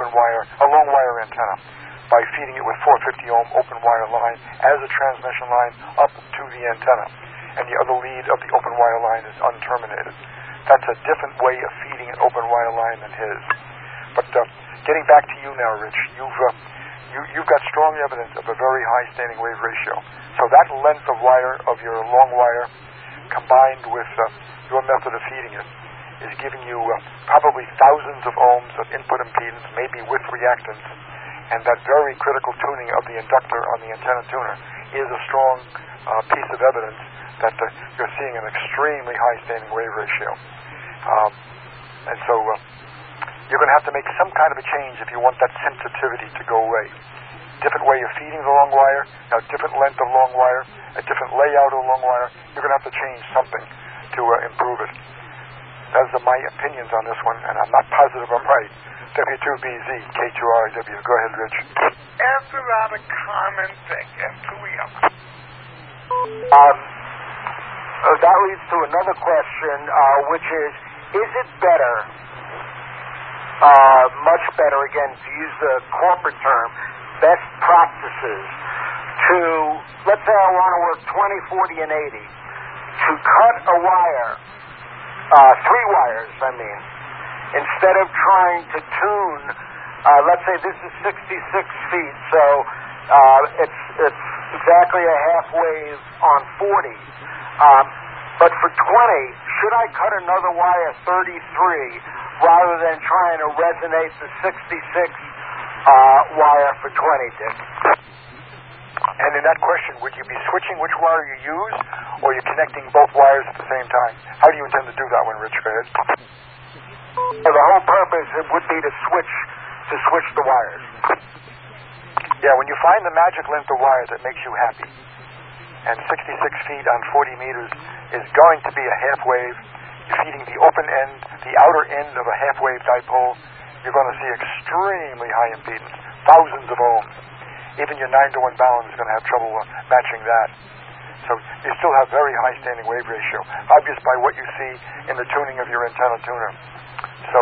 a long wire antenna by feeding it with 450 ohm open wire line as a transmission line up to the antenna. And the other lead of the open wire line is unterminated. That's a different way of feeding an open wire line than his. But getting back to you now, Rich, you've got strong evidence of a very high standing wave ratio. So that length of wire of your long wire combined with your method of feeding it is giving you probably thousands of ohms of input impedance, maybe with reactance, and that very critical tuning of the inductor on the antenna tuner is a strong piece of evidence that you're seeing an extremely high standing wave ratio. And so you're going to have to make some kind of a change if you want that sensitivity to go away. Different way of feeding the long wire, a different length of long wire, a different layout of long wire. You're going to have to change something to improve it. Those are my opinions on this one, and I'm not positive I'm right. W2BZ, K2RIW. Go ahead, Rich. After that, a common thing, M2EO. That leads to another question, which is it better, much better, again, to use the corporate term, best practices to, let's say I want to work 20, 40, and 80, to cut a wire, 3 wires, I mean, instead of trying to tune, let's say this is 66 feet, so it's exactly a half wave on 40. But for 20, should I cut another wire 33 rather than trying to resonate the 66 wire for 20, Dick? And in that question, would you be switching which wire you use, or are you connecting both wires at the same time? How do you intend to do that one, Rich? Go ahead. Well, the whole purpose would be to switch the wires. Yeah, when you find the magic length of wire that makes you happy, and 66 feet on 40 meters is going to be a half wave, you're feeding the open end, the outer end of a half wave dipole, you're going to see extremely high impedance, thousands of ohms. Even your 9-to-1 balance is going to have trouble matching that. So you still have very high standing wave ratio, obvious by what you see in the tuning of your antenna tuner. So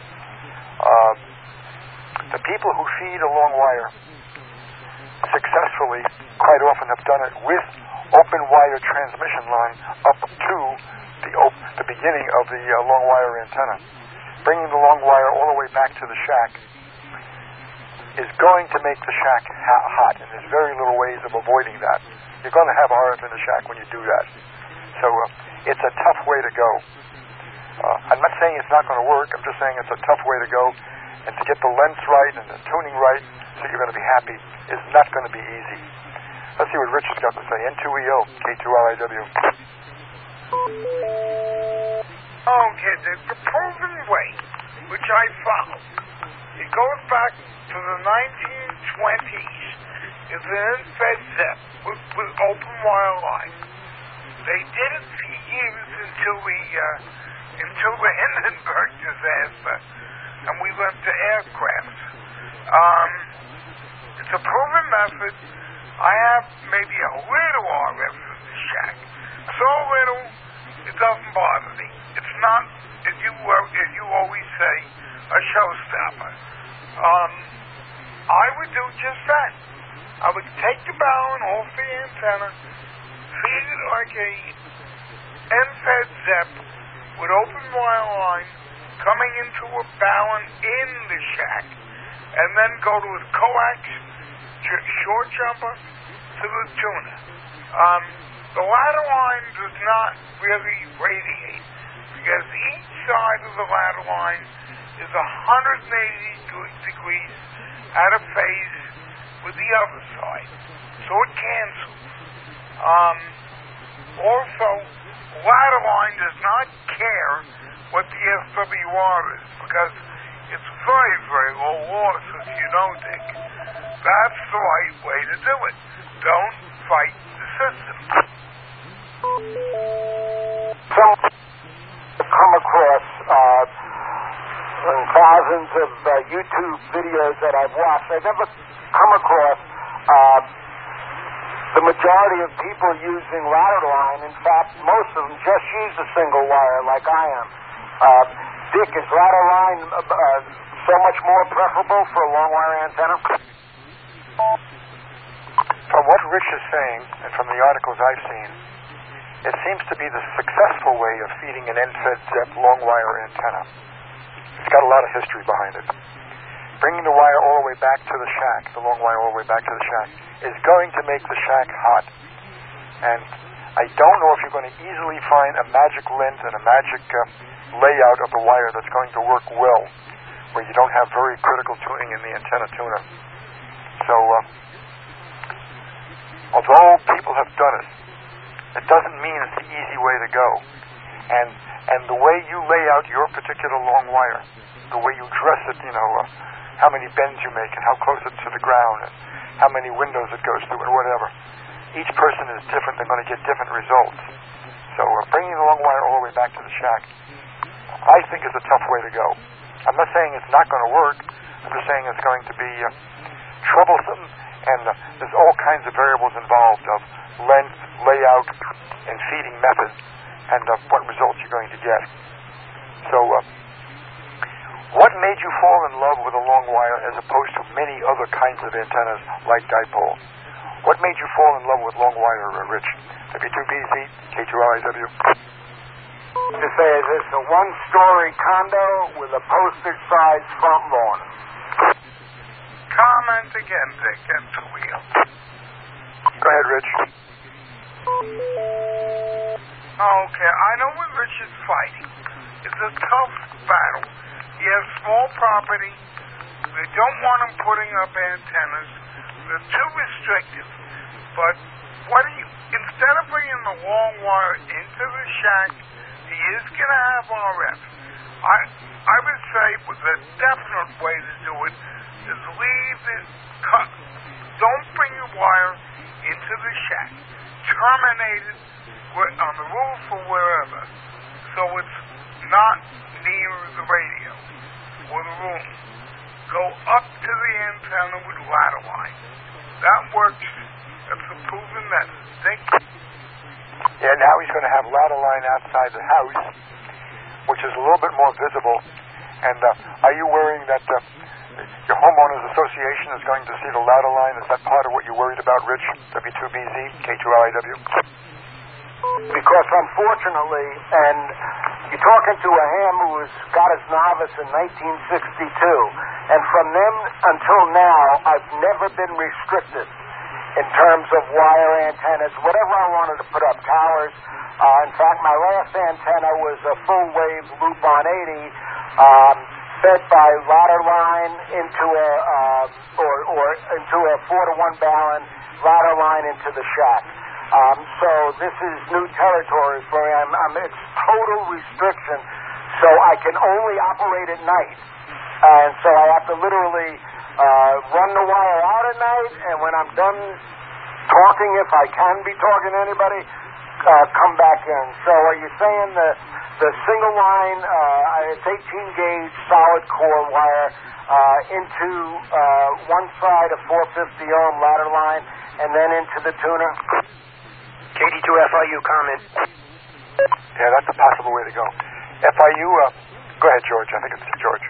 the people who feed a long wire successfully quite often have done it with open wire transmission line up to the beginning of the long wire antenna. Bringing the long wire all the way back to the shack is going to make the shack hot, and there's very little ways of avoiding that. You're going to have RF in the shack when you do that. So it's a tough way to go. I'm not saying it's not going to work. I'm just saying it's a tough way to go. And to get the length right and the tuning right so you're going to be happy is not going to be easy. Let's see what Rich has got to say. N2EO, K2RIW. Okay, there's the proven way, which I follow. It goes back to the 1920s. It's an infed ZEP with open wire line. They did it for years until the Hindenburg disaster, and we went to aircraft. It's a proven method. I have maybe a little RF in the shack. So little, it doesn't bother me. It's not, as you always say, a showstopper. I would do just that. I would take the balun off the antenna, feed it like a end-fed ZEP with open wire line coming into a balun in the shack, and then go to a coax short jumper to the tuner. The ladder line does not really radiate because each side of the ladder line is 180 degrees out of phase with the other side, so it cancels. Also, ladder line does not care what the SWR is because it's very, very low loss, as you know, Dick. That's the right way to do it. Don't fight the system. Come across thousands of YouTube videos that I've watched. I've never come across the majority of people using ladder line. In fact, most of them just use a single wire like I am. Dick, is ladder line so much more preferable for a long wire antenna? From what Rich is saying, and from the articles I've seen, it seems to be the successful way of feeding an end-fed ZEP long wire antenna. It's got a lot of history behind it. Bringing the wire all the way back to the shack, the long wire all the way back to the shack, is going to make the shack hot. And I don't know if you're going to easily find a magic length and a magic layout of the wire that's going to work well, where you don't have very critical tuning in the antenna tuner. So, although people have done it, it doesn't mean it's the easy way to go. And the way you lay out your particular long wire, the way you dress it, how many bends you make and how close it's to the ground and how many windows it goes through and whatever. Each person is different. They're going to get different results. So bringing the long wire all the way back to the shack, I think is a tough way to go. I'm not saying it's not going to work. I'm just saying it's going to be troublesome, and there's all kinds of variables involved of length, layout, and feeding method, and what results you're going to get. So what made you fall in love with a long wire as opposed to many other kinds of antennas like dipole? What made you fall in love with long wire, Rich? W2BZ, K2LIW. To say it's a one-story condo with a postage-sized front lawn. Comment again, Dick, at the wheel. Go ahead, Rich. Okay, I know what Rich is fighting. It's a tough battle. He has small property. They don't want him putting up antennas. They're too restrictive. But instead of bringing the long wire into the shack, he is going to have RF. I would say the definite way to do it is leave it cut. Don't bring your wire into the shack. Terminate it on the roof or wherever, so it's not near the radio or the room. Go up to the antenna with ladder line. That works. That's a proven method. Thank you. Yeah, now he's going to have ladder line outside the house, which is a little bit more visible. And are you worrying that your homeowners association is going to see the ladder line? Is that part of what you're worried about, Rich? W2BZ, K2LIW? Because unfortunately, and you're talking to a ham who got his novice in 1962, and from then until now, I've never been restricted in terms of wire antennas, whatever I wanted to put up, towers. In fact, my last antenna was a full-wave Lupon 80, fed by ladder line into into a 4-to-1 Ballon ladder line into the shack. So this is new territory for me. It's total restriction, so I can only operate at night. And so I have to literally run the wire out at night, and when I'm done talking, if I can be talking to anybody, come back in. So are you saying the single line, it's 18-gauge solid core wire into one side of 450-ohm ladder line, and then into the tuner? KD2FIU comment. Yeah, that's a possible way to go. FIU, go ahead, George. I think it's George.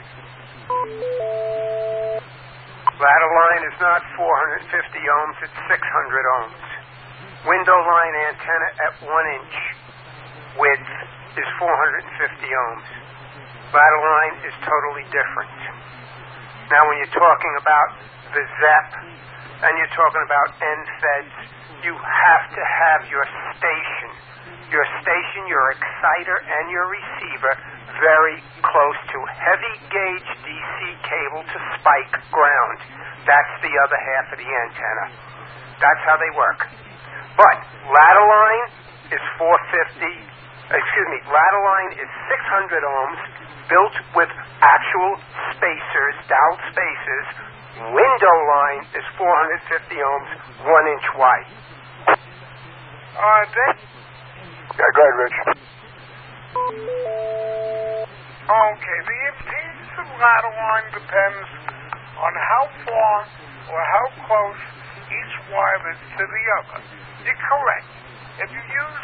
Ladder line is not 450 ohms, it's 600 ohms. Window line antenna at 1 inch width is 450 ohms. Ladder line is totally different. Now when you're talking about the ZEP and you're talking about end-feds, you have to have your station, your exciter, and your receiver very close to heavy gauge DC cable to spike ground. That's the other half of the antenna. That's how they work. But ladder line is ladder line is 600 ohms, built with actual spacers, down spacers. Window line is 450 ohms, 1 inch wide. Yeah, go ahead, Rich. Okay, the impedance of ladder line depends on how far or how close each wire is to the other. You're correct. If you use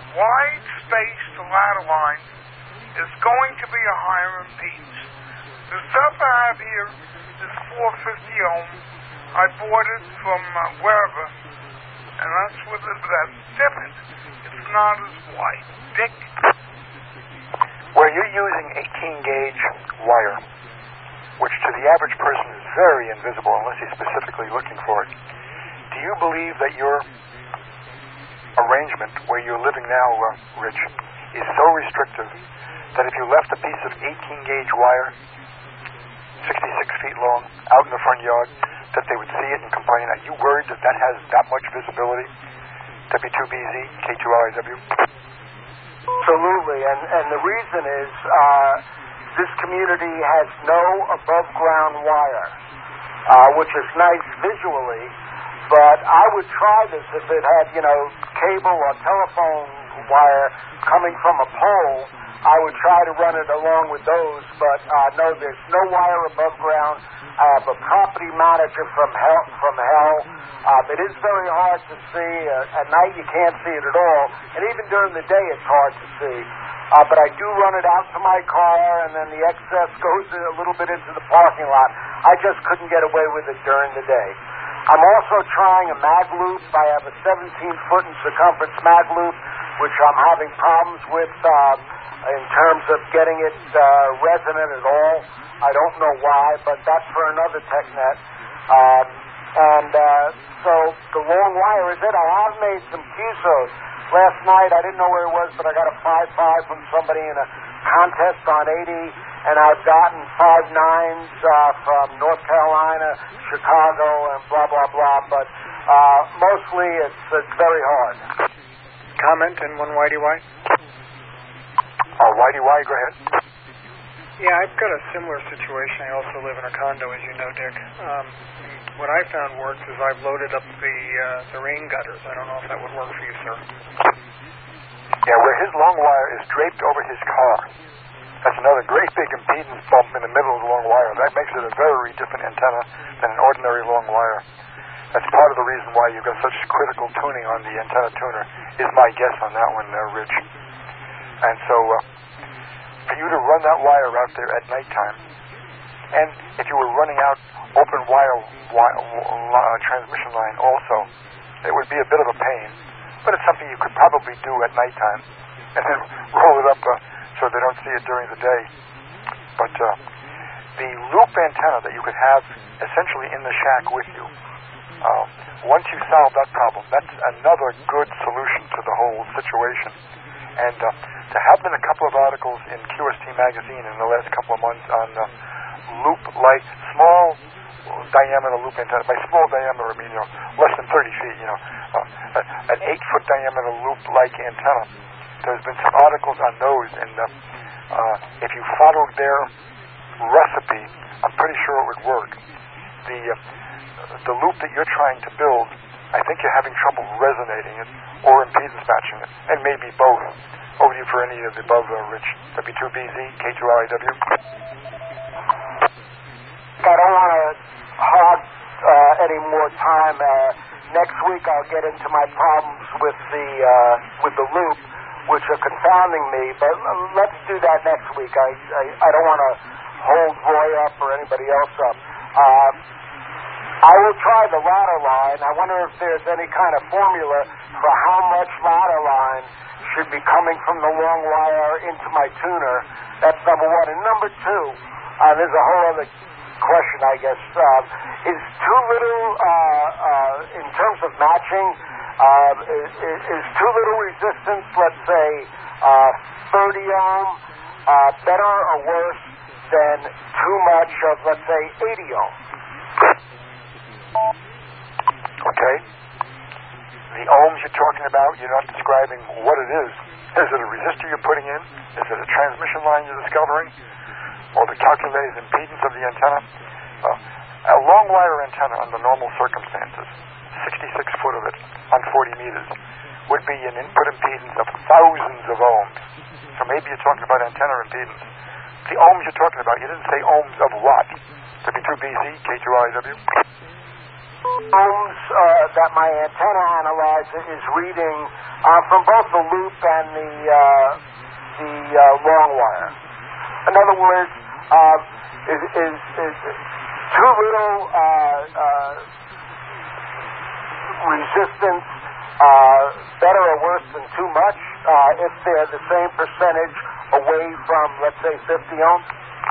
wide space to ladder line, there's going to be a higher impedance. The stuff I have here is 450 ohm. I bought it from wherever, and that's different. It's not as wide. Thick. Where you're using 18-gauge wire, which to the average person is very invisible unless he's specifically looking for it, do you believe that your arrangement where you're living now, Rich, is so restrictive that if you left a piece of 18-gauge wire, 66 feet long, out in the front yard, that they would see it and complain? Are you worried that that has that much visibility? W2BZ, K2RIW? Absolutely, and the reason is this community has no above-ground wire, which is nice visually, but I would try this if it had, cable or telephone wire coming from a pole. I would try to run it along with those, but no, there's no wire above ground. I have a property manager from hell. It is very hard to see. At night you can't see it at all, and even during the day it's hard to see. But I do run it out to my car, and then the excess goes a little bit into the parking lot. I just couldn't get away with it during the day. I'm also trying a mag loop. I have a 17-foot in circumference mag loop, which I'm having problems with in terms of getting it resonant at all. I don't know why, but that's for another TechNet. So the long wire is it. I have made some QSOs. Last night, I didn't know where it was, but I got a 5.5 from somebody in a contest on 80, and I've gotten 5.9s from North Carolina, Chicago, and blah, blah, blah. But mostly it's very hard. Comment and one YDY? YDY, go ahead. Yeah, I've got a similar situation. I also live in a condo, as you know, Dick. What I found works is I've loaded up the rain gutters. I don't know if that would work for you, sir. Yeah, where his long wire is draped over his car. That's another great big impedance bump in the middle of the long wire. That makes it a very different antenna than an ordinary long wire. That's part of the reason why you've got such critical tuning on the antenna tuner, is my guess on that one, Rich. And so, for you to run that wire out there at nighttime, and if you were running out open wire transmission line also, it would be a bit of a pain, but it's something you could probably do at nighttime, and then roll it up so they don't see it during the day. But the loop antenna that you could have essentially in the shack with you, once you solve that problem, that's another good solution to the whole situation. And to have been a couple of articles in QST magazine in the last couple of months on loop-like, small diameter loop antenna. By small diameter, I mean, less than 30 feet, an 8-foot diameter loop-like antenna. There's been some articles on those, and if you followed their recipe, I'm pretty sure it would work. The loop that you're trying to build, I think you're having trouble resonating it or impedance matching it, and maybe both. Over to you for any of the above, Rich. W2BZ, K2RIW. I don't want to hog any more time. Next week I'll get into my problems with the loop, which are confounding me, but let's do that next week. I don't want to hold Roy up or anybody else up. I will try the ladder line. I wonder if there's any kind of formula for how much ladder line should be coming from the long wire into my tuner. That's number one. And number two, there's a whole other question, I guess. Is too little, in terms of matching, is too little resistance, let's say 30 ohm, better or worse than too much of, let's say, 80 ohm? Okay. The ohms you're talking about, you're not describing what it is. Is it a resistor you're putting in? Is it a transmission line you're discovering? Or the calculated impedance of the antenna? A long wire antenna under normal circumstances, 66 foot of it on 40 meters, would be an input impedance of thousands of ohms. So maybe you're talking about antenna impedance. The ohms you're talking about, you didn't say ohms of what? W2BZ, K2RIW? Ohms that my antenna analyzer is reading from both the loop and the long wire. In other words, is too little resistance better or worse than too much if they're the same percentage away from, let's say, 50 ohms?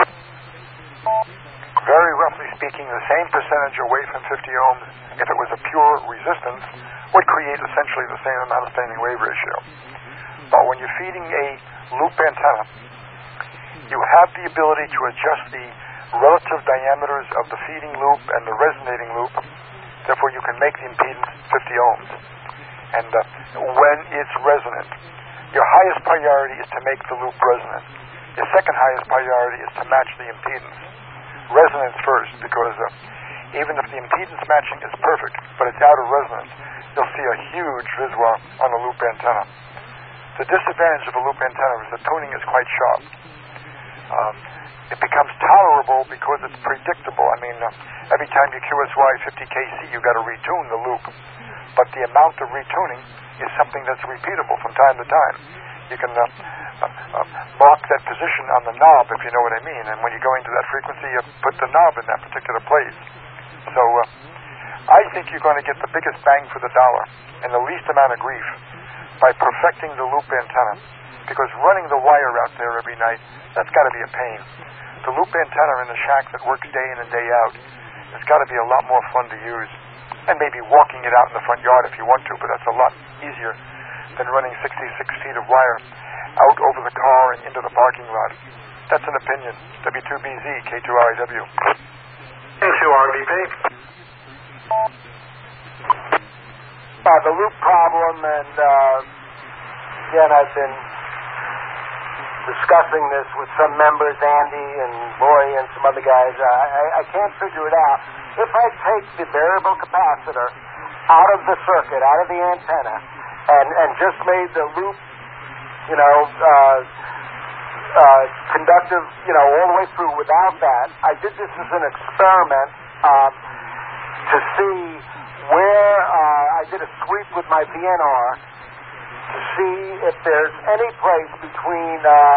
Very roughly speaking, the same percentage away from 50 ohms, if it was a pure resistance, would create essentially the same amount of standing wave ratio. But when you're feeding a loop antenna, you have the ability to adjust the relative diameters of the feeding loop and the resonating loop. Therefore, you can make the impedance 50 ohms. And when it's resonant, your highest priority is to make the loop resonant. Your second highest priority is to match the impedance. Resonance first, because even if the impedance matching is perfect, but it's out of resonance, you'll see a huge visual on a loop antenna. The disadvantage of a loop antenna is the tuning is quite sharp. It becomes tolerable because it's predictable. I mean, every time you QSY 50 kc, you've got to retune the loop. But the amount of retuning is something that's repeatable from time to time. You can mark that position on the knob, if you know what I mean. And when you go into that frequency, you put the knob in that particular place. So I think you're going to get the biggest bang for the dollar and the least amount of grief by perfecting the loop antenna. Because running the wire out there every night, that's got to be a pain. The loop antenna in the shack that works day in and day out has got to be a lot more fun to use. And maybe walking it out in the front yard if you want to, but that's a lot easier than running 66 feet of wire out over the car and into the parking lot. That's an opinion. W2BZ, K2RIW. K2RBP. The loop problem, and again, I've been discussing this with some members, Andy and Roy and some other guys. I can't figure it out. If I take the variable capacitor out of the circuit, out of the antenna, and just made the loop, conductive, all the way through without that, I did this as an experiment to see where I did a sweep with my VNR to see if there's any place between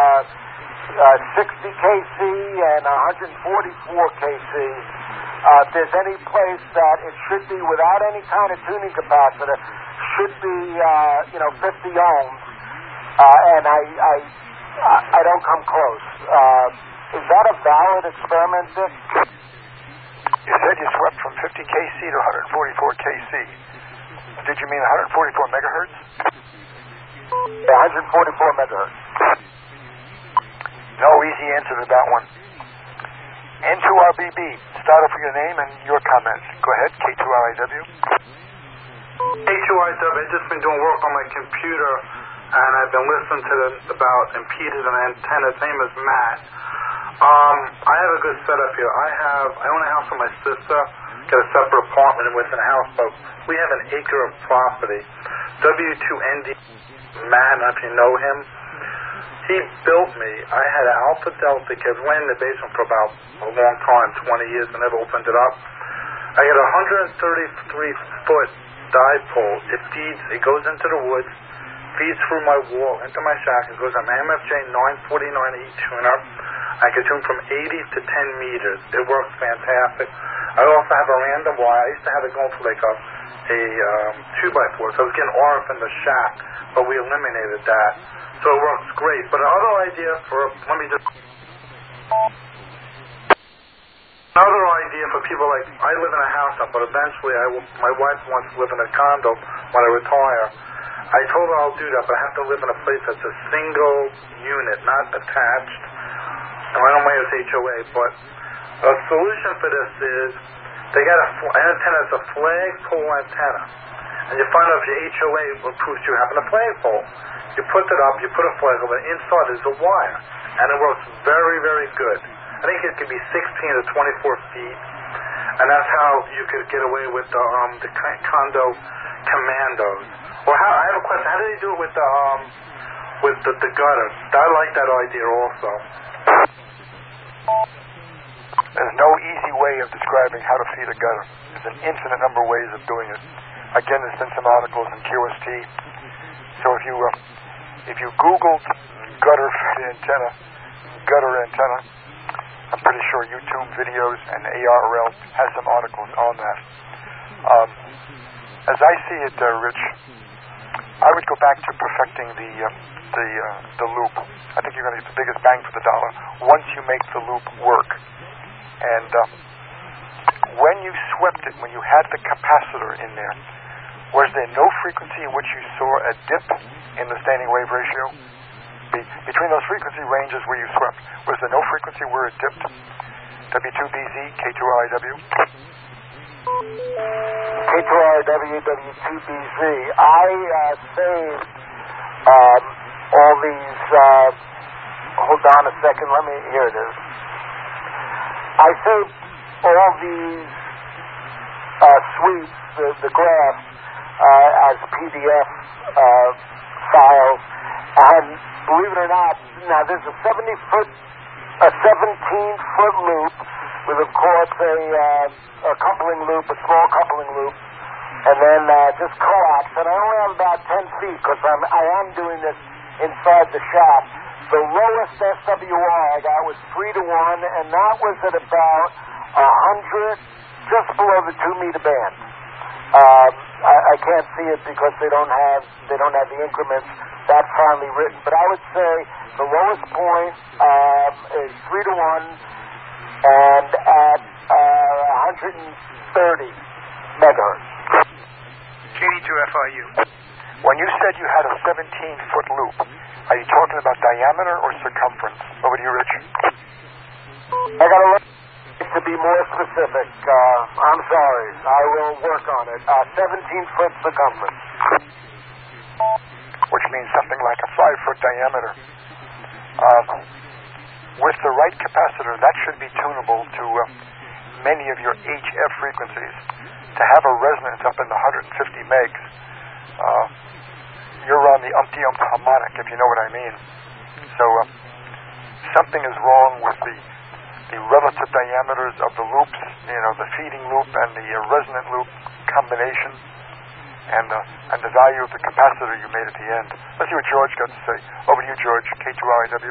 60 kc and 144 kc. If there's any place that it should be without any kind of tuning capacitor, should be 50 ohms, and I don't come close. Is that a valid experiment, Dick? You said you swept from 50 kc to 144 kc. Did you mean 144 megahertz? Yeah, 144 megahertz. No easy answer to that one. N2RBB, start off with your name and your comments. Go ahead, K2RIW. K2RIW, I've just been doing work on my computer, and I've been listening to about impedance and antenna. His name is Matt. I have a good setup here. I own a house with my sister, got a separate apartment within a house, but we have an acre of property. W2ND Matt, I don't know if you know him. He built me. I had an Alpha Delta kit. Went in the basement for about a long time, 20 years, and never opened it up. I got a 133-foot dipole. It goes into the woods, feeds through my wall, into my shack. It goes on MFJ 949E tuner. I can tune from 80 to 10 meters. It works fantastic. I also have a random wire. I used to have it going for like a 2x4, so I was getting RF in the shack, but we eliminated that. So it works great. But another idea for people like, I live in a house now, but eventually my wife wants to live in a condo when I retire. I told her I'll do that, but I have to live in a place that's a single unit, not attached. And I don't mind it's HOA, but a solution for this is they got an antenna that's a flagpole antenna. And you find out if your HOA approves you having a flagpole. You put it up, you put a flag over it, inside is a wire. And it works very, very good. I think it can be 16 to 24 feet. And that's how you could get away with the condo commandos. Well, I have a question. How did they do it with the gutter? I like that idea also. There's no easy way of describing how to feed a gutter. There's an infinite number of ways of doing it. Again, there's been some articles in QST. So if you Googled gutter antenna, I'm pretty sure YouTube videos and ARRL has some articles on that. As I see it, Rich, I would go back to perfecting the loop. I think you're going to get the biggest bang for the dollar once you make the loop work. And when you swept it, when you had the capacitor in there, was there no frequency in which you saw a dip in the standing wave ratio? Between those frequency ranges where you swept, was there no frequency where it dipped? W2BZ, K2RIW? K2RIW, W2BZ. I saved all these, hold on a second, here it is. I saved all these sweeps, the graphs, as PDF files, and believe it or not, now there's a 17-foot loop with, of course, a coupling loop, a small coupling loop, and then just coax. And I only have about 10 feet because I am doing this inside the shop. The lowest SWR I got was 3-1, and that was at about 100, just below the 2-meter band. I can't see it because they don't have the increments that finely written. But I would say the lowest point is 3-1, and at 130 megahertz. KD2FIU. When you said you had a 17-foot loop, are you talking about diameter or circumference? Over to you, Rich. I got to look to be more specific. I'm sorry. I will work on it. 17-foot circumference. Which means something like a 5-foot diameter. With the right capacitor, that should be tunable to many of your HF frequencies. To have a resonance up in the 150 megs, you're on the umpty-ump harmonic, if you know what I mean. So something is wrong with the relative diameters of the loops, the feeding loop and the resonant loop combination, and the value of the capacitor you made at the end. Let's see what George got to say. Over to you, George, K2RIW.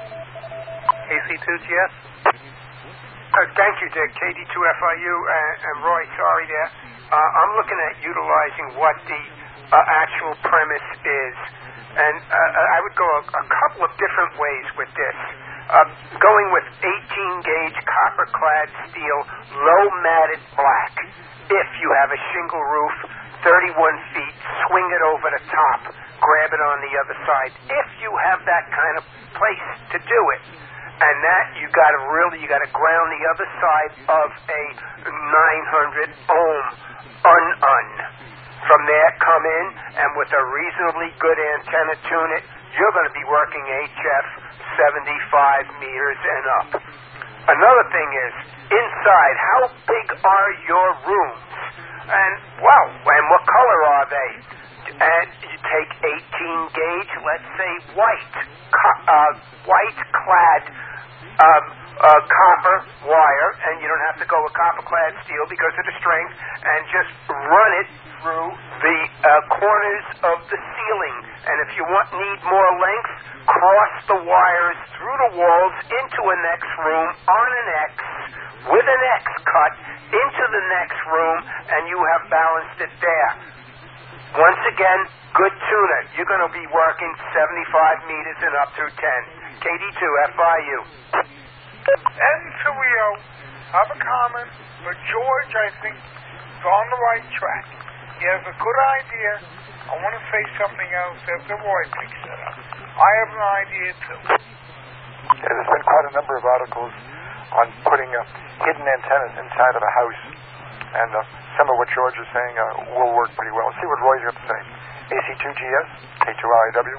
AC2GS. Thank you, Dick. KD2FIU and Roy, sorry there. I'm looking at utilizing what the actual premise is. And I would go a couple of different ways with this. Going with 18-gauge copper-clad steel, low-matted black. If you have a shingle roof, 31 feet, swing it over the top, grab it on the other side. If you have that kind of place to do it. And that you got to ground the other side of a 900 ohm un. From there, come in, and with a reasonably good antenna tune it, you're going to be working HF 75 meters and up. Another thing is, inside, how big are your rooms? And what color are they? And you take 18 gauge, let's say white clad copper wire, and you don't have to go with copper clad steel because of the strength, and just run it through the corners of the ceiling. And if you need more length, cross the wires through the walls into a next room on an X with an X cut into the next room, and you have balanced it there. Once again, good tuner. You're going to be working 75 meters and up through 10. KD2FIU. N2EO, have a comment, but George, I think, is on the right track. He has a good idea. I want to say something else after Roy picks it up. I have an idea, too. Yeah, there's been quite a number of articles on putting hidden antennas inside of a house. And some of what George is saying will work pretty well. See what Roy's got to say. AC2GS, K2RIW.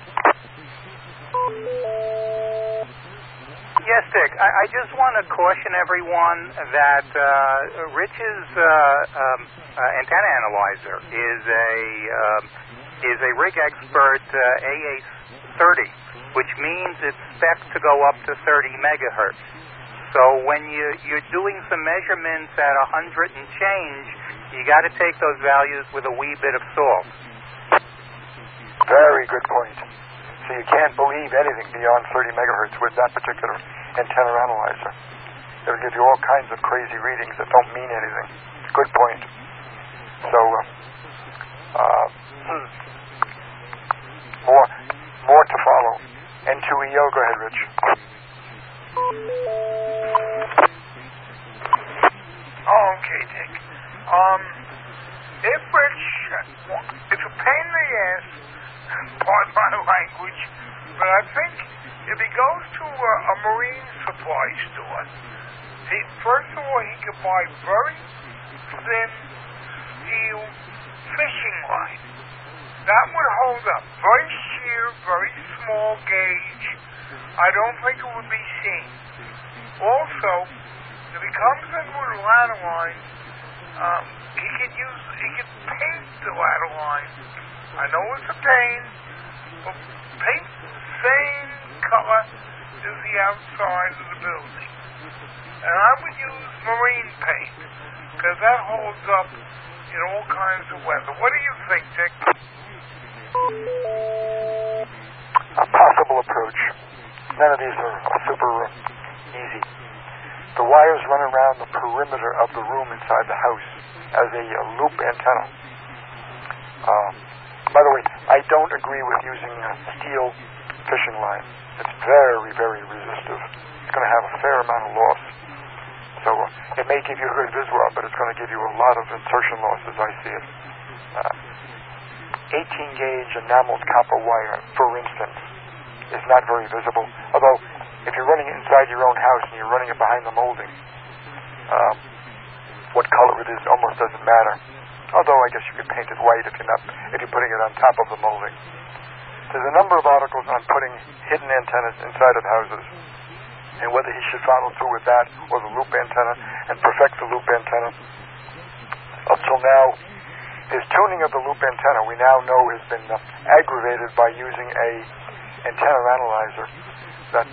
Yes, Dick. I just want to caution everyone that Rich's antenna analyzer is a rig expert AA30, which means it's spec to go up to 30 megahertz. So when you're doing some measurements at 100 and change, you got to take those values with a wee bit of salt. Very good point. So you can't believe anything beyond 30 megahertz with that particular antenna analyzer. It'll give you all kinds of crazy readings that don't mean anything. Good point. So, more to follow. N2EO, go ahead, Rich. Oh, okay, Dick. It's a pain in the ass, pardon my language, but I think if he goes to a marine supply store, first of all, he can buy very thin steel fishing line. That would hold up. Very sheer, very small gauge. I don't think it would be seen. Also, if he comes in with a ladder line, he could paint the ladder line. I know it's a pain, but paint the same color as the outside of the building. And I would use marine paint, because that holds up in all kinds of weather. What do you think, Dick? A possible approach. None of these are super easy. The wires run around the perimeter of the room inside the house as a loop antenna. By the way, I don't agree with using steel fishing line. It's very, very resistive. It's going to have a fair amount of loss. So it may give you a good visual, but it's going to give you a lot of insertion loss as I see it. 18-gauge enameled copper wire, for instance, is not very visible. Although, if you're running it inside your own house and you're running it behind the molding, what color it is almost doesn't matter. Although I guess you could paint it white if you're putting it on top of the molding. There's a number of articles on putting hidden antennas inside of houses, and whether he should follow through with that or the loop antenna and perfect the loop antenna. Up till now, his tuning of the loop antenna we now know has been aggravated by using a antenna analyzer that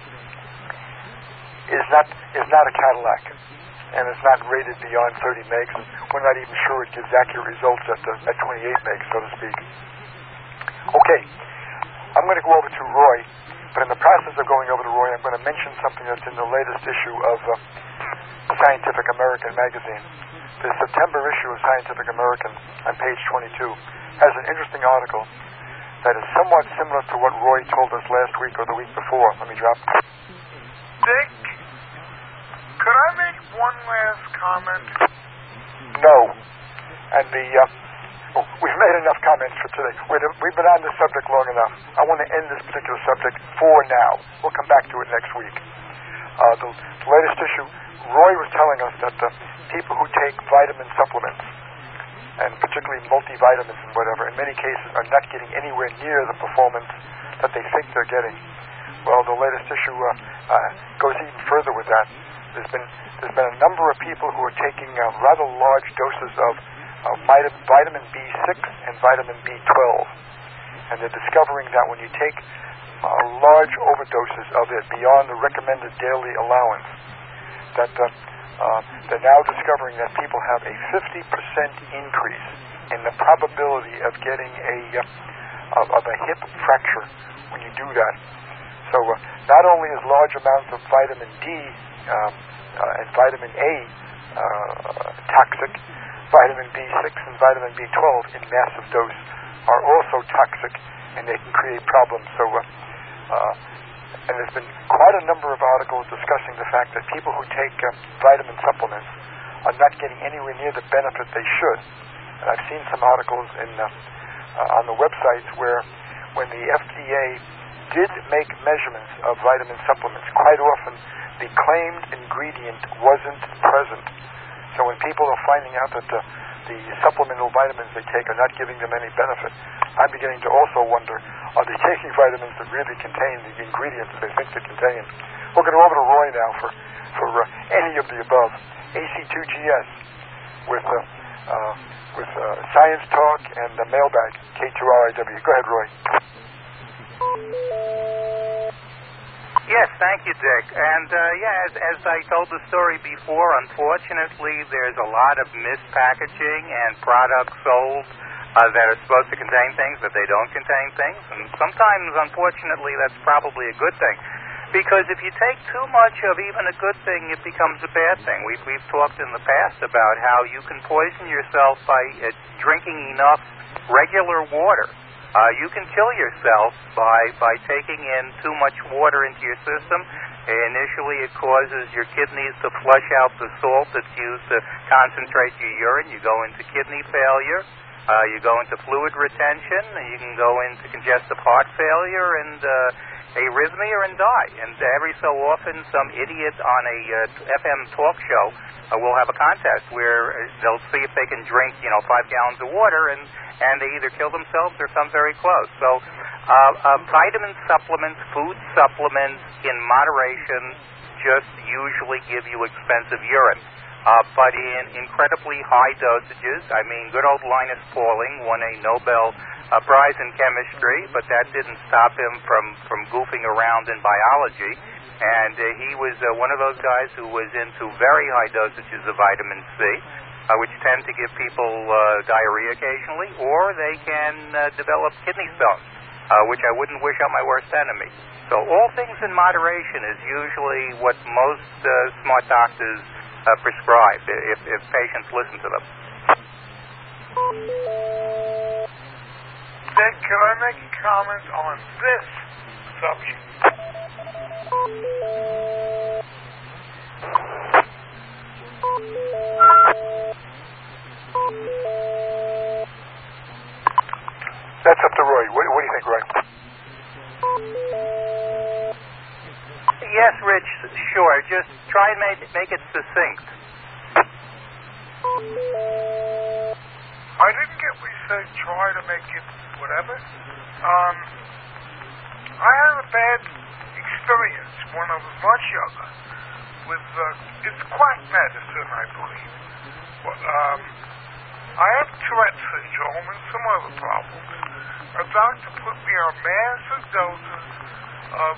is not a Cadillac, and it's not rated beyond 30 megs, and we're not even sure it gives accurate results at 28 megs, so to speak. Okay, I'm going to go over to Roy, but in the process of going over to Roy, I'm going to mention something that's in the latest issue of Scientific American magazine. The September issue of Scientific American, on page 22, has an interesting article that is somewhat similar to what Roy told us last week or the week before. Let me drop. Dick, could I make one last comment? No. And we've made enough comments for today. We've been on this subject long enough. I want to end this particular subject for now. We'll come back to it next week. The latest issue, Roy was telling us that people who take vitamin supplements, and particularly multivitamins and whatever, in many cases are not getting anywhere near the performance that they think they're getting. Well, the latest issue goes even further with that. There's been a number of people who are taking rather large doses of vitamin B6 and vitamin B12, and they're discovering that when you take large overdoses of it beyond the recommended daily allowance, that they're now discovering that people have a 50% increase in the probability of getting a hip fracture when you do that. So not only is large amounts of vitamin D and vitamin A toxic, vitamin B6 and vitamin B12 in massive dose are also toxic, and they can create problems. So, and there's been quite a number of articles discussing the fact that people who take vitamin supplements are not getting anywhere near the benefit they should. And I've seen some articles on the websites where when the FDA did make measurements of vitamin supplements, quite often the claimed ingredient wasn't present. So when people are finding out that the supplemental vitamins they take are not giving them any benefit, I'm beginning to also wonder, are they taking vitamins that really contain the ingredients that they think they contain? We're going to go over to Roy now for any of the above. AC2GS with Science Talk and the Mailbag, K2RIW. Go ahead, Roy. Yes, thank you, Dick. And as I told the story before, unfortunately, there's a lot of mispackaging and products sold that are supposed to contain things that they don't contain things. And sometimes, unfortunately, that's probably a good thing. Because if you take too much of even a good thing, it becomes a bad thing. We've talked in the past about how you can poison yourself by drinking enough regular water. You can kill yourself by taking in too much water into your system. Initially, it causes your kidneys to flush out the salt that's used to concentrate your urine. You go into kidney failure. You go into fluid retention. You can go into congestive heart failure and arrhythmia and die. And every so often, some idiot on a FM talk show will have a contest where they'll see if they can drink, 5 gallons of water, and they either kill themselves or come very close. So vitamin supplements, food supplements in moderation just usually give you expensive urine. But in incredibly high dosages, good old Linus Pauling won a Nobel prize in chemistry, but that didn't stop him from goofing around in biology. And he was one of those guys who was into very high dosages of vitamin C, which tend to give people diarrhea occasionally, or they can develop kidney stones, which I wouldn't wish on my worst enemy. So all things in moderation is usually what most smart doctors prescribe if patients listen to them. Then can I make a comment on this subject? That's up to Roy. What do you think, Roy? Yes, Rich, sure. Just try and make it succinct. I didn't get what you said, try to make it whatever. I had a bad experience when I was much younger with, it's quack medicine, I believe. I have Tourette syndrome and some other problems. A doctor put me on massive doses of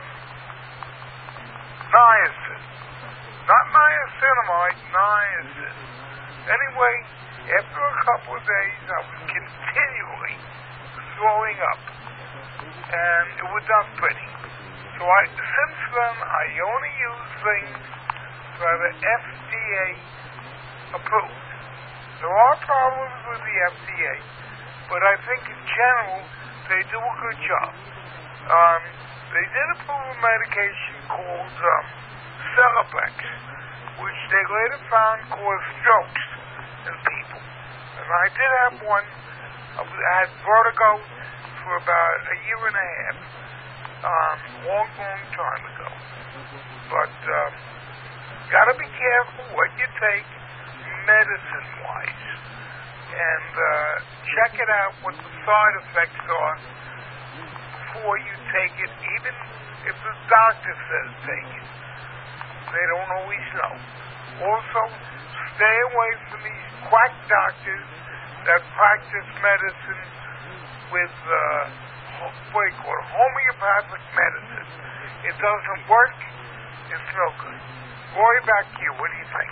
niacin. Not niacinamide, niacin. Anyway, after a couple of days, I was continually throwing up. And it was not pretty. So since then, I only use things that are FDA approved. There are problems with the FDA, but I think in general, they do a good job. They did approve a medication called Celebrex, which they later found caused strokes in people. And I did have one. I had vertigo for about a year and a half, long time ago. But gotta be careful what you take medicine-wise, and check it out what the side effects are before you take it, even if the doctor says take it. They don't always know. Also, stay away from these quack doctors that practice medicine with, what do you call it, homeopathic medicine. It doesn't work. It's no good. Roy, back to you. What do you think?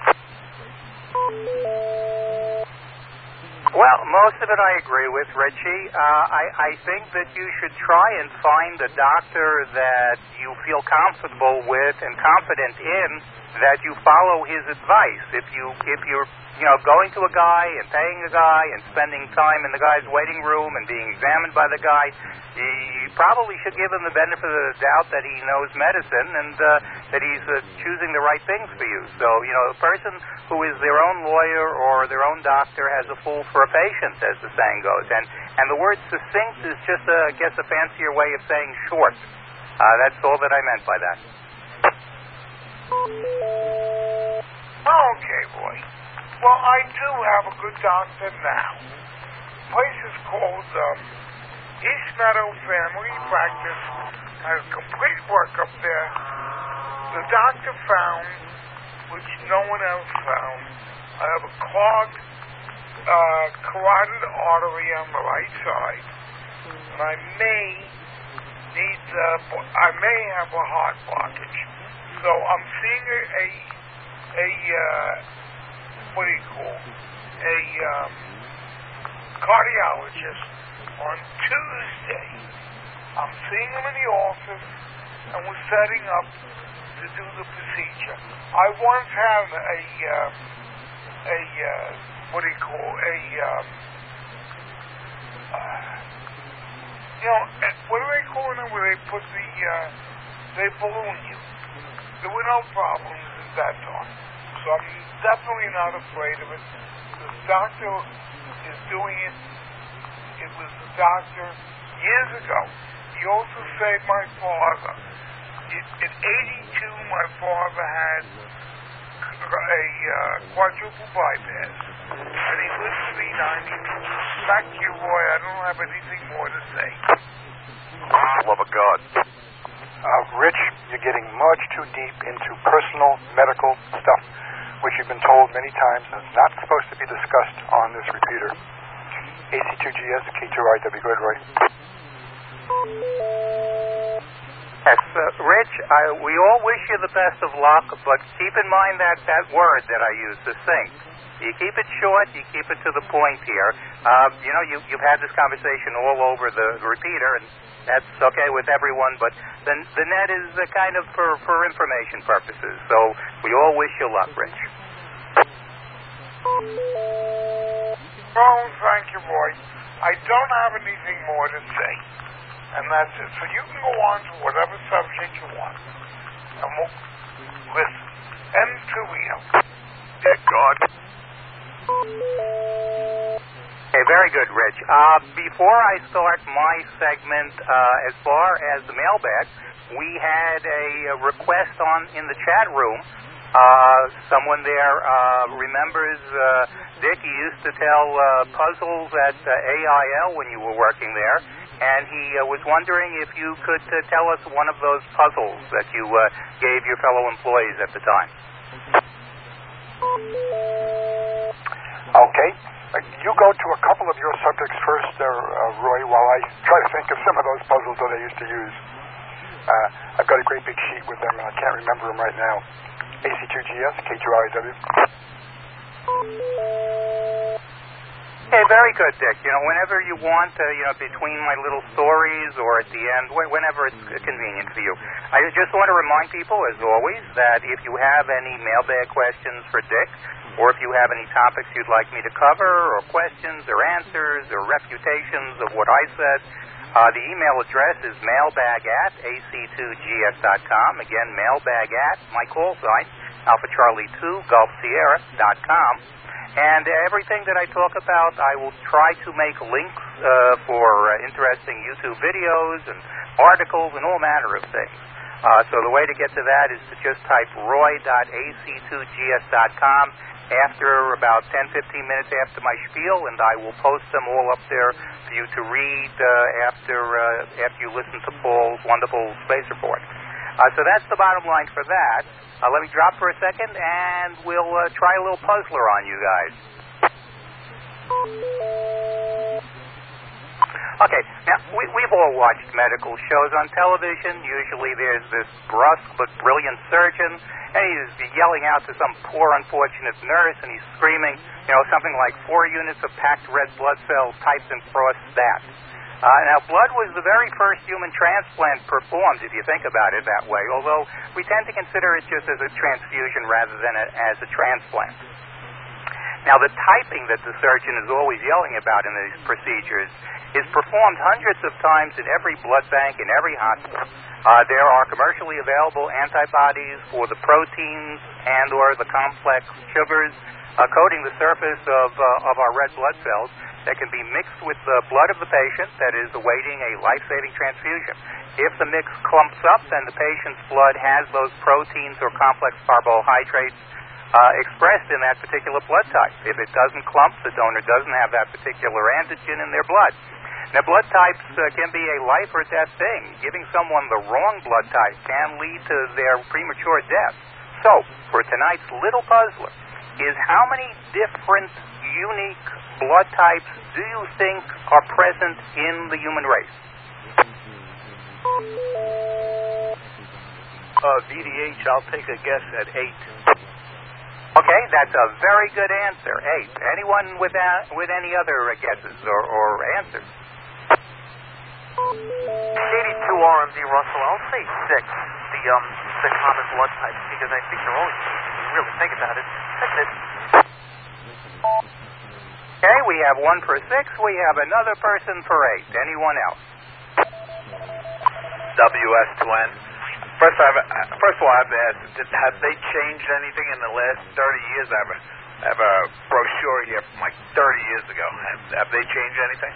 Well, most of it I agree with, Richie. I think that you should try and find a doctor that you feel comfortable with and confident in, that you follow his advice. If you're going to a guy and paying a guy and spending time in the guy's waiting room and being examined by the guy, you probably should give him the benefit of the doubt that he knows medicine and that he's choosing the right things for you. So, a person who is their own lawyer or their own doctor has a fool for a patient, as the saying goes. And the word succinct is just, I guess, a fancier way of saying short. That's all that I meant by that. Okay, boy. Well, I do have a good doctor now. The place is called East Meadow Family Practice. I have complete workup there. The doctor found, which no one else found, I have a clogged carotid artery on the right side, and I may have a heart blockage. So I'm seeing a cardiologist on Tuesday. I'm seeing him in the office and was setting up to do the procedure. I once had what do you call, what do they call it where they put they balloon you? There were no problems at that time. So I'm definitely not afraid of it. The doctor is doing it. It was the doctor years ago. He also saved my father. At 82, my father had a quadruple bypass, and he lived to be 92. Back to you, Roy. I don't have anything more to say. Love of God. Rich, you're getting much too deep into personal medical stuff, which you've been told many times is not supposed to be discussed on this repeater. AC2GS, K2IW. Go ahead, Roy. Yes, Rich, we all wish you the best of luck, but keep in mind that word that I use, succinct. You keep it short, you keep it to the point here. You've had this conversation all over the repeater, and that's okay with everyone, but the net is kind of for information purposes. So we all wish you luck, Rich. Oh, thank you, Roy. I don't have anything more to say. And that's it. So you can go on to whatever subject you want. And we'll listen. M2EO. Dear God. Okay, very good, Rich. Before I start my segment, as far as the mailbag, we had a request in the chat room. Someone there remembers, Dick, you used to tell puzzles at AIL when you were working there, and he was wondering if you could tell us one of those puzzles that you gave your fellow employees at the time. Okay. You go to a couple of your subjects first, Roy, while I try to think of some of those puzzles that I used to use. I've got a great big sheet with them, and I can't remember them right now. AC2GS, K2IW. Okay, very good, Dick. Whenever you want, between my little stories or at the end, whenever it's convenient for you. I just want to remind people, as always, that if you have any mailbag questions for Dick, or if you have any topics you'd like me to cover, or questions, or answers, or refutations of what I said, the email address is mailbag@ac2gs.com. Again, mailbag@ my call sign, Alpha Charlie 2, Gulf Sierra.com. And everything that I talk about, I will try to make links for interesting YouTube videos and articles and all manner of things. So the way to get to that is to just type roy.ac2gs.com after about 10-15 minutes after my spiel, and I will post them all up there for you to read after you listen to Paul's wonderful space report. So that's the bottom line for that. Let me drop for a second, and we'll try a little puzzler on you guys. Okay, now, we've all watched medical shows on television. Usually there's this brusque but brilliant surgeon, and he's yelling out to some poor, unfortunate nurse, and he's screaming, something like 4 units of packed red blood cells typed in frost stat. Now, blood was the very first human transplant performed, if you think about it that way, although we tend to consider it just as a transfusion rather than as a transplant. Now, the typing that the surgeon is always yelling about in these procedures is performed hundreds of times in every blood bank, in every hospital. There are commercially available antibodies for the proteins and or the complex sugars coating the surface of our red blood cells that can be mixed with the blood of the patient that is awaiting a life-saving transfusion. If the mix clumps up, then the patient's blood has those proteins or complex carbohydrates expressed in that particular blood type. If it doesn't clump, the donor doesn't have that particular antigen in their blood. Now, blood types can be a life or death thing. Giving someone the wrong blood type can lead to their premature death. So, for tonight's little puzzler, is how many different unique blood types do you think are present in the human race? VDH, I'll take a guess at 8. Okay, that's a very good answer, 8. Anyone with any other guesses or answers? 82 RMD Russell. I'll say 6. The common blood type, because I think they're always, if you really think about it. That's it. Okay, we have 1 for 6. We have another person for 8. Anyone else? WS2N. First of all, I have to ask, have they changed anything in the last 30 years? I have a brochure here from like 30 years ago. Have they changed anything?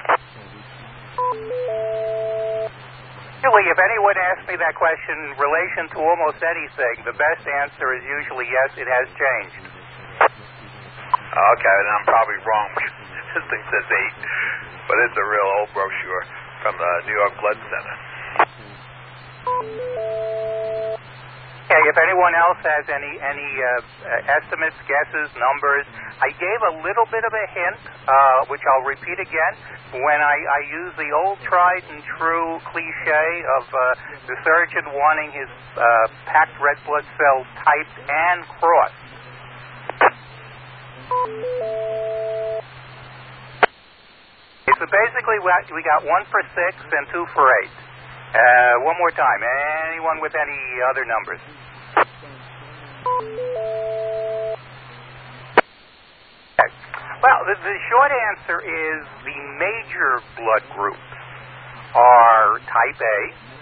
Usually, if anyone asks me that question in relation to almost anything, the best answer is usually yes, it has changed. Okay, then I'm probably wrong. This thing says 8, but it's a real old brochure from the New York Blood Center. Okay, if anyone else has any estimates, guesses, numbers, I gave a little bit of a hint, which I'll repeat again, when I use the old tried and true cliche of the surgeon wanting his packed red blood cells typed and crossed. Okay, so basically we got 1 for 6 and 2 for 8. One more time. Anyone with any other numbers? Okay. Well, the short answer is the major blood groups are type A,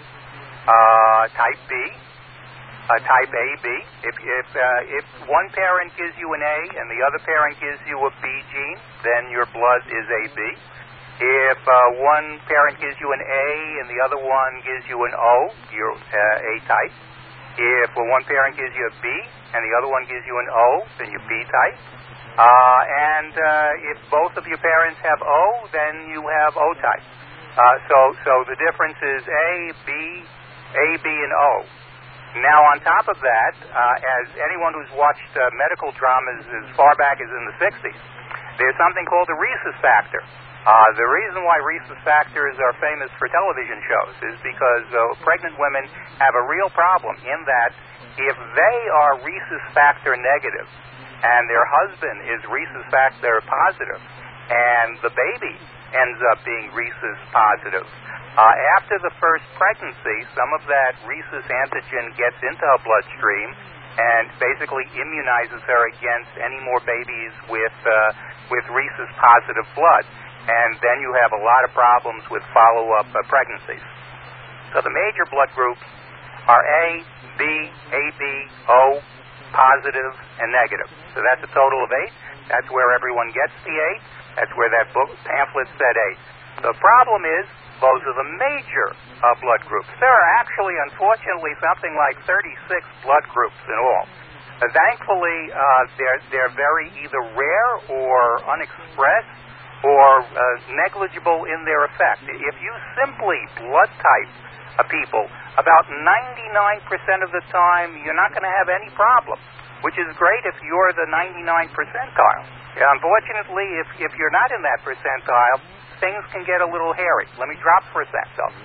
type B, type AB. If one parent gives you an A and the other parent gives you a B gene, then your blood is AB. If one parent gives you an A and the other one gives you an O, you're A type. If one parent gives you a B and the other one gives you an O, then you're B type. And if both of your parents have O, then you have O type. So the difference is A, B, and O. Now, on top of that, as anyone who's watched medical dramas as far back as in the 60s, there's something called the rhesus factor. The reason why rhesus factors are famous for television shows is because pregnant women have a real problem in that if they are rhesus factor negative and their husband is rhesus factor positive and the baby ends up being rhesus positive, after the first pregnancy, some of that rhesus antigen gets into her bloodstream and basically immunizes her against any more babies with rhesus positive blood. And then you have a lot of problems with follow-up pregnancies. So the major blood groups are A, B, AB, O, positive, and negative. So that's a total of 8. That's where everyone gets the 8. That's where that book pamphlet said 8. The problem is those are the major blood groups. There are actually, unfortunately, something like 36 blood groups in all. Thankfully, they're very either rare or unexpressed or negligible in their effect. If you simply blood type people, about 99% of the time you're not going to have any problems, which is great if you're the 99 percentile. Unfortunately, if you're not in that percentile, things can get a little hairy. Let me drop for a sec, though.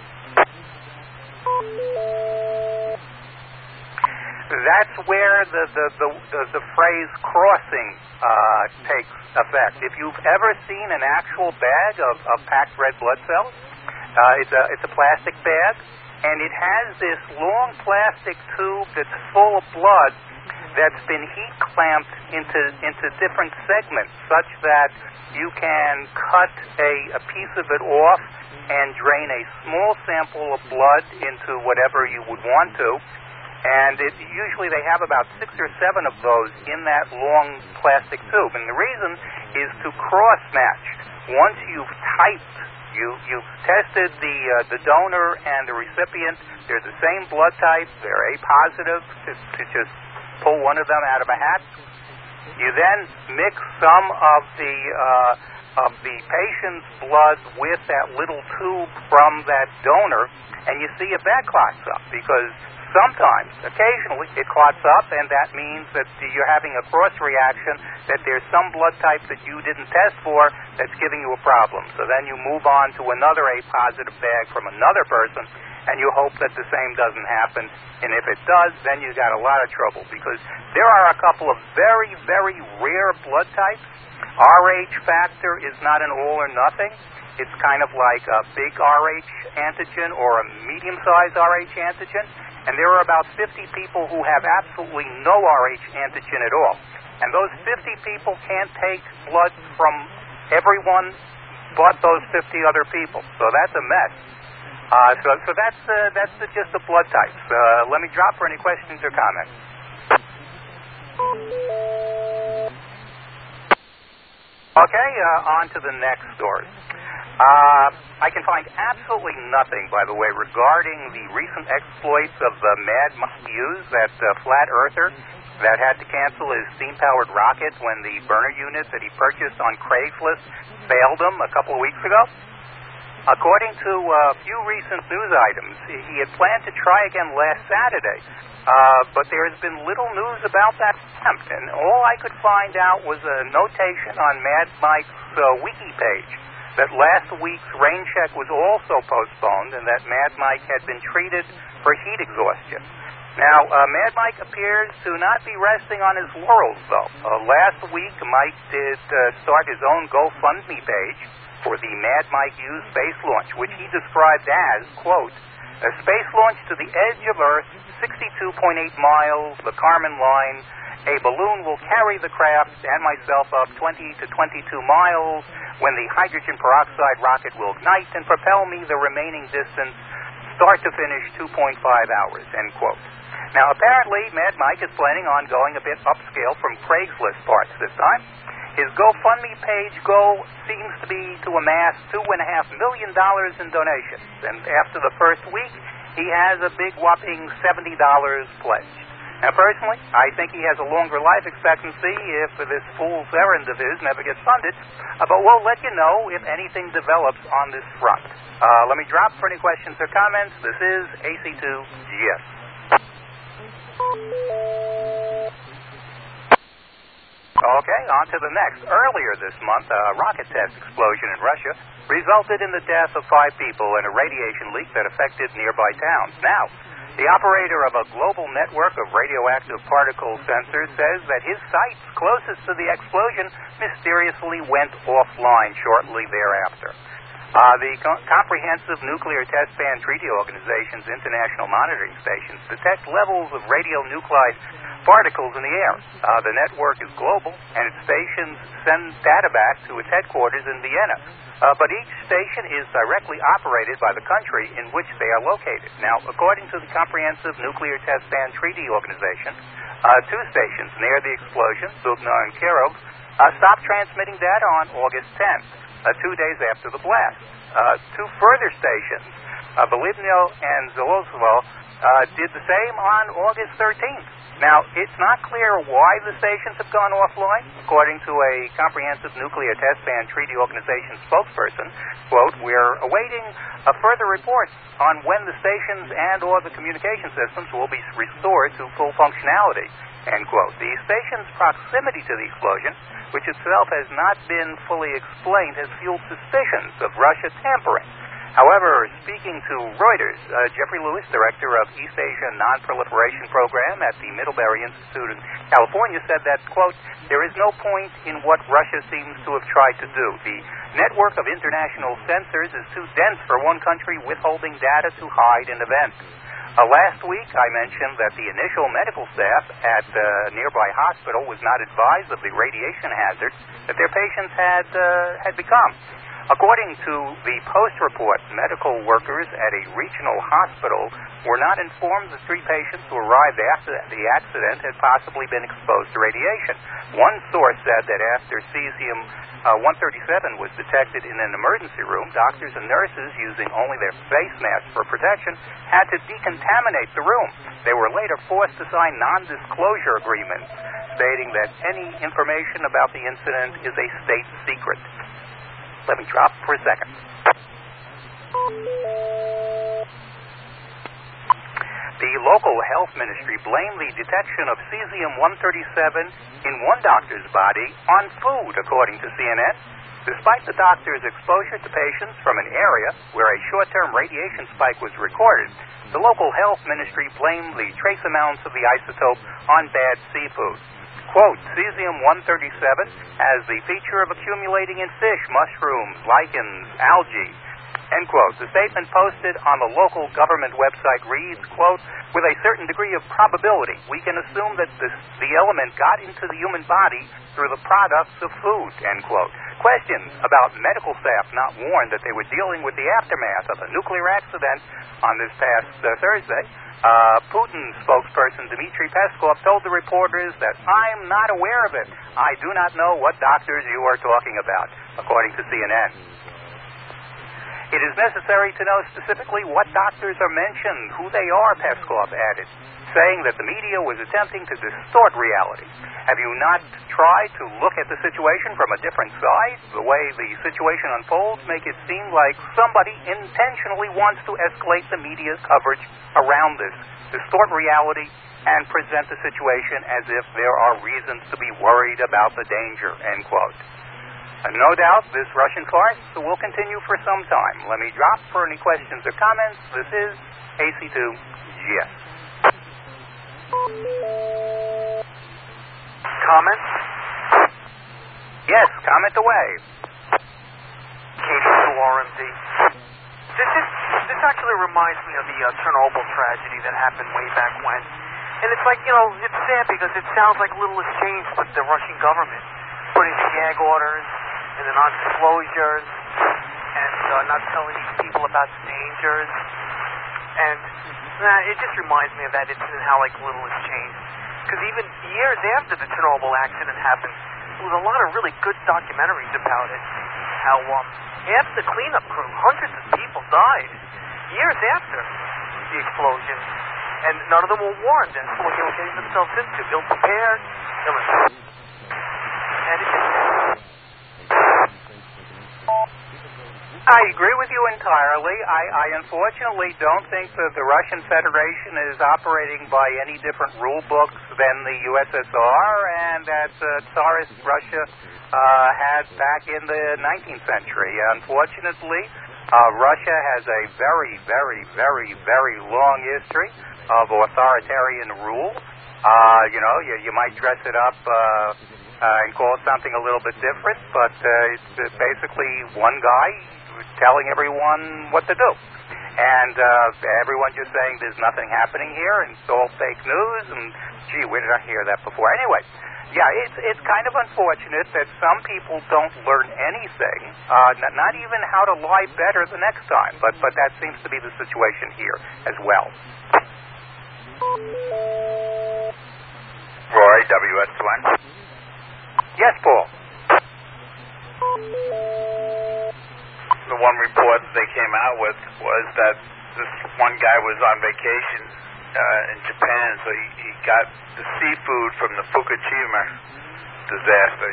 That's where the phrase crossing takes effect. If you've ever seen an actual bag of packed red blood cells, it's a plastic bag, and it has this long plastic tube that's full of blood that's been heat clamped into different segments, such that you can cut a piece of it off and drain a small sample of blood into whatever you would want to. And usually they have about 6 or 7 of those in that long plastic tube. And the reason is to cross-match. Once you've typed, you've tested the donor and the recipient, they're the same blood type, they're A positive, to just pull one of them out of a hat. You then mix some of the patient's blood with that little tube from that donor, and you see a bag clots up, because sometimes, occasionally, it clots up, and that means that you're having a cross reaction, that there's some blood type that you didn't test for that's giving you a problem. So then you move on to another A-positive bag from another person, and you hope that the same doesn't happen. And if it does, then you got a lot of trouble, because there are a couple of very, very rare blood types. Rh factor is not an all or nothing. it's kind of like a big Rh antigen or a medium-sized Rh antigen, and there are about 50 people who have absolutely no Rh antigen at all. And those 50 people can't take blood from everyone but those 50 other people. So that's a mess. So that's just the blood types. Let me drop for any questions or comments. Okay, on to the next story. I can find absolutely nothing, by the way, regarding the recent exploits of the Mad Mike Hughes, that flat earther that had to cancel his steam-powered rocket when the burner unit that he purchased on Craigslist failed him a couple of weeks ago. According to a few recent news items, he had planned to try again last Saturday, but there has been little news about that attempt, and all I could find out was a notation on Mad Mike's wiki page that last week's rain check was also postponed and that Mad Mike had been treated for heat exhaustion. Now, Mad Mike appears to not be resting on his laurels, though. Last week, Mike did start his own GoFundMe page for the Mad Mike Hughes space launch, which he described as, quote, a space launch to the edge of Earth, 62.8 miles, the Kármán line. A balloon will carry the craft and myself up 20 to 22 miles when the hydrogen peroxide rocket will ignite and propel me the remaining distance, start to finish, 2.5 hours, end quote. Now, apparently, Mad Mike is planning on going a bit upscale from Craigslist parts this time. His GoFundMe page goal seems to be to amass $2.5 million in donations, and after the first week, he has a big whopping $70 pledged. Now, personally, I think he has a longer life expectancy if this fool's errand of his never gets funded, but we'll let you know if anything develops on this front. Let me drop for any questions or comments. This is AC2GS. Okay, on to the next. Earlier this month, a rocket test explosion in Russia resulted in the death of 5 people and a radiation leak that affected nearby towns. Now, the operator of a global network of radioactive particle sensors says that his sites closest to the explosion mysteriously went offline shortly thereafter. The Comprehensive Nuclear Test Ban Treaty Organization's international monitoring stations detect levels of radionuclide particles in the air. The network is global, and its stations send data back to its headquarters in Vienna. But each station is directly operated by the country in which they are located. Now, according to the Comprehensive Nuclear Test Ban Treaty Organization, 2 stations near the explosion, Dubna and Kirov, stopped transmitting data on August 10th, 2 days after the blast. 2 further stations, Belibno and Zolozovo, did the same on August 13th. Now, it's not clear why the stations have gone offline. According to a Comprehensive Nuclear Test Ban Treaty Organization spokesperson, quote, we're awaiting a further report on when the stations and or the communication systems will be restored to full functionality, end quote. The station's proximity to the explosion, which itself has not been fully explained, has fueled suspicions of Russia tampering. However, speaking to Reuters, Jeffrey Lewis, director of East Asia Non-Proliferation Program at the Middlebury Institute in California, said that, quote, there is no point in what Russia seems to have tried to do. The network of international sensors is too dense for one country withholding data to hide an event. Last week, I mentioned that the initial medical staff at a nearby hospital was not advised of the radiation hazard that their patients had become. According to the Post report, medical workers at a regional hospital were not informed the 3 patients who arrived after the accident had possibly been exposed to radiation. One source said that after cesium-137 was detected in an emergency room, doctors and nurses, using only their face masks for protection, had to decontaminate the room. They were later forced to sign non-disclosure agreements, stating that any information about the incident is a state secret. Let me drop for a second. The local health ministry blamed the detection of cesium-137 in one doctor's body on food, according to CNN. Despite the doctor's exposure to patients from an area where a short-term radiation spike was recorded, the local health ministry blamed the trace amounts of the isotope on bad seafood. quote, cesium-137 has the feature of accumulating in fish, mushrooms, lichens, algae, end quote. The statement posted on the local government website reads, quote, with a certain degree of probability, we can assume that the element got into the human body through the products of food, end quote. Questions about medical staff not warned that they were dealing with the aftermath of a nuclear accident on this past Thursday. Putin's spokesperson, Dmitry Peskov, told the reporters that I'm not aware of it. I do not know what doctors you are talking about, according to CNN. It is necessary to know specifically what doctors are mentioned, who they are, Peskov added, saying that the media was attempting to distort reality. Have you not tried to look at the situation from a different side? The way the situation unfolds make it seem like somebody intentionally wants to escalate the media's coverage around this, distort reality, and present the situation as if there are reasons to be worried about the danger, end quote. And no doubt this Russian farce will continue for some time. Let me drop for any questions or comments. This is AC2GS. Comments? Yes, comment away. KC2RMD. This actually reminds me of the Chernobyl tragedy that happened way back when. And it's like, it's sad because it sounds like little has changed with the Russian government putting the gag orders and the non-disclosures and not telling these people about the dangers. And it just reminds me of that incident, how like little has changed. Because even years after the Chernobyl accident happened, there was a lot of really good documentaries about it. How after the cleanup crew, hundreds of people died years after the explosion, and none of them were warned as to what they were getting themselves into. Ill-prepared, ill-informed, and it just... I agree with you entirely. I unfortunately don't think that the Russian Federation is operating by any different rule books than the USSR and that Tsarist Russia had back in the 19th century. Unfortunately, Russia has a very, very, very, very long history of authoritarian rule. You might dress it up and call it something a little bit different, but it's basically one guy telling everyone what to do. And everyone just saying there's nothing happening here and it's all fake news and, gee, where did I hear that before? Anyway, yeah, it's kind of unfortunate that some people don't learn anything, not even how to lie better the next time, but that seems to be the situation here as well. Roy, WS1. Yes, Paul. The one report that they came out with was that this one guy was on vacation in Japan, so he got the seafood from the Fukushima disaster,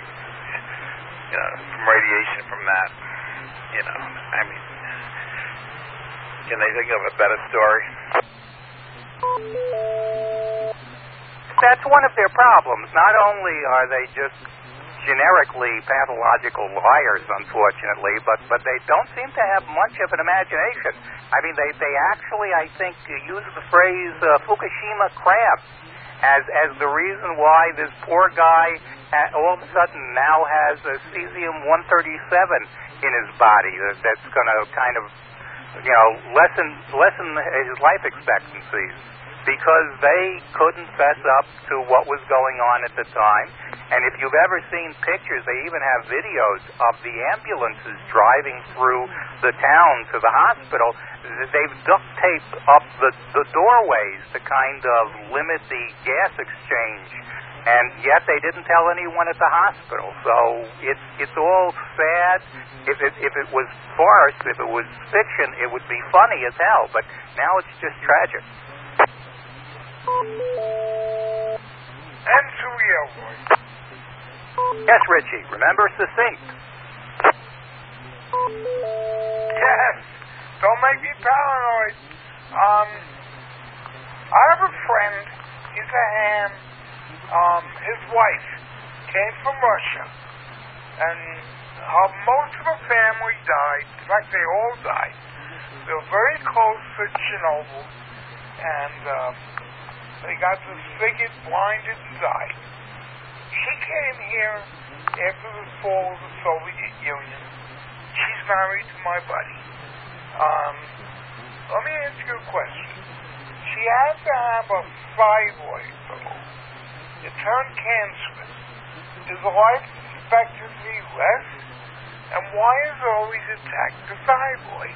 from radiation from that. Can they think of a better story? That's one of their problems. Not only are they just generically pathological liars, unfortunately, but they don't seem to have much of an imagination. I mean, they actually, I think, use the phrase Fukushima crab as the reason why this poor guy all of a sudden now has a cesium-137 in his body that's going to kind of, lessen his life expectancies, because they couldn't fess up to what was going on at the time. And if you've ever seen pictures, they even have videos of the ambulances driving through the town to the hospital. They've duct taped up the doorways to kind of limit the gas exchange, and yet they didn't tell anyone at the hospital. So it's all sad. If it was farce, if it was fiction, it would be funny as hell. But now it's just tragic. And to real one. Yes, Richie. Remember, succinct. Yes. Don't make me paranoid. I have a friend. He's a ham. His wife came from Russia, and most of her family died. In fact, they all died. They were very close to Chernobyl, and they got disfigured, blinded, and died. came here after the fall of the Soviet Union. She's married to my buddy. Let me ask you a question. She had to have a thyroid removed. It turned cancerous. Is the life expectancy less? And why is it always attacked the thyroid?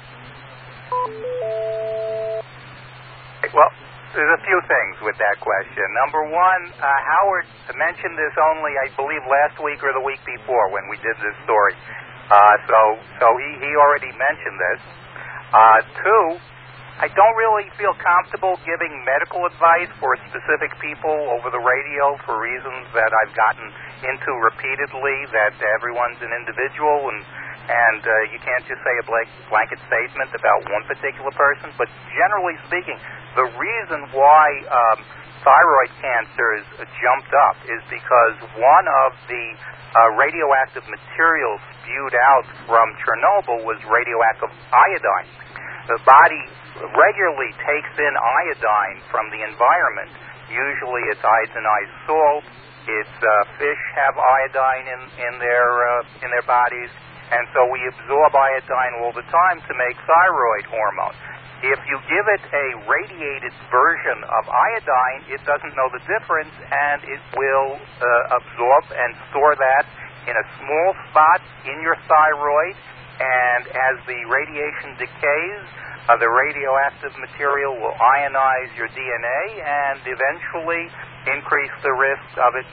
Well, there's a few things with that question. Number one, Howard mentioned this only, I believe, last week or the week before when we did this story. So he already mentioned this. Two, I don't really feel comfortable giving medical advice for specific people over the radio for reasons that I've gotten into repeatedly, that everyone's an individual and you can't just say a blanket statement about one particular person. But generally speaking, the reason why thyroid cancers jumped up is because one of the radioactive materials spewed out from Chernobyl was radioactive iodine. The body regularly takes in iodine from the environment. Usually it's iodinized salt. It's fish have iodine in their bodies, and so we absorb iodine all the time to make thyroid hormone. If you give it a radiated version of iodine, it doesn't know the difference, and it will absorb and store that in a small spot in your thyroid, and as the radiation decays, the radioactive material will ionize your DNA and eventually increase the risk of it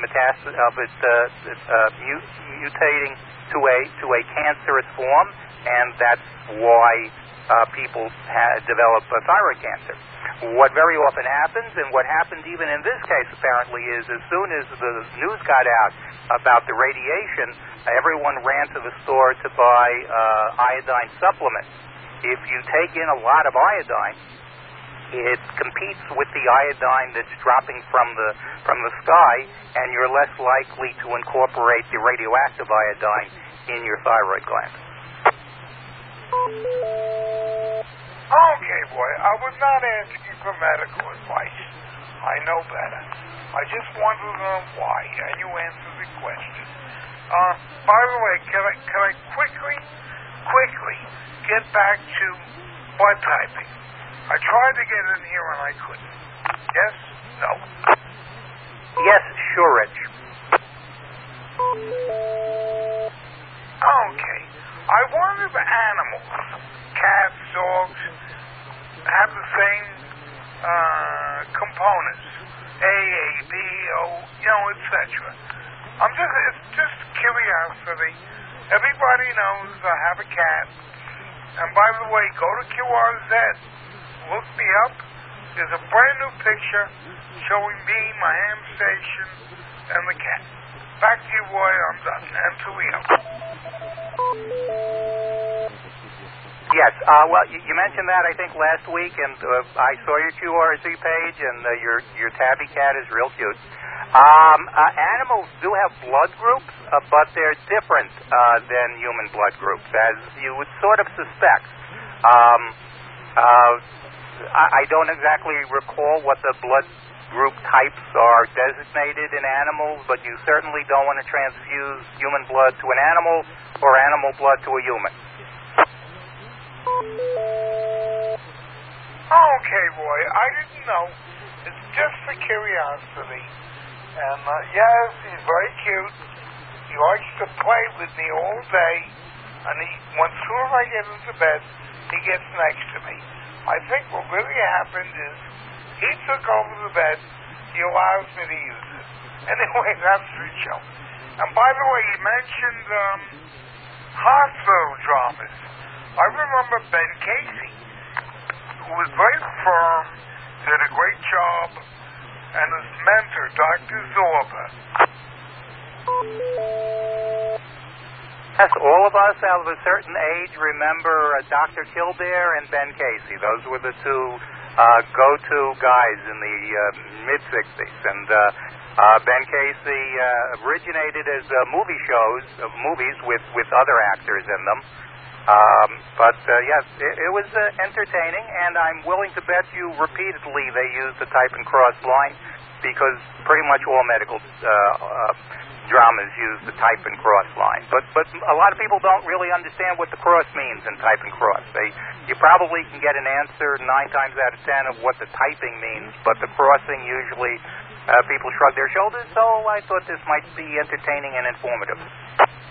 mutating to a cancerous form, and that's why people develop thyroid cancer. What very often happens, and what happened even in this case apparently, is as soon as the news got out about the radiation, everyone ran to the store to buy iodine supplements. If you take in a lot of iodine, it competes with the iodine that's dropping from the sky, and you're less likely to incorporate the radioactive iodine in your thyroid gland. Okay, boy, I was not asking for medical advice. I know better. I just wanted to know why, and you answered the question. By the way, can I quickly get back to blood typing? I tried to get in here and I couldn't. Yes? No? Yes, sure, Rich. Okay. I wonder if animals, cats, dogs, have the same components. A, B, O, etc. It's just curiosity. Everybody knows I have a cat. And by the way, go to QRZ. Look me up. There's a brand new picture showing me, my ham station, and the cat. Back to you, boy. I'm done. And to Leo. Yes. Well, you mentioned that, I think, last week, and I saw your QRZ page, and your tabby cat is real cute. Animals do have blood groups, but they're different than human blood groups, as you would sort of suspect. I don't exactly recall what the blood group types are designated in animals, but you certainly don't want to transfuse human blood to an animal or animal blood to a human. Okay, boy. I didn't know. It's just for curiosity. And, yes, he's very cute. He likes to play with me all day. And as soon as I get into bed, he gets next to me. I think what really happened is he took over the bed. He allows me to use it. Anyway, that's the show. And by the way, he mentioned hospital dramas. I remember Ben Casey, who was very firm, did a great job, and his mentor, Dr. Zorba. Yes, all of us of a certain age remember Dr. Kildare and Ben Casey. Those were the two go-to guys in the mid-'60s. And Ben Casey originated as movies with other actors in them. But yes, it was entertaining, and I'm willing to bet you repeatedly they used the type and cross line, because pretty much all medical dramas use the type and cross line. But a lot of people don't really understand what the cross means in type and cross. You probably can get an answer 9 times out of 10 of what the typing means, but the crossing usually people shrug their shoulders, so I thought this might be entertaining and informative.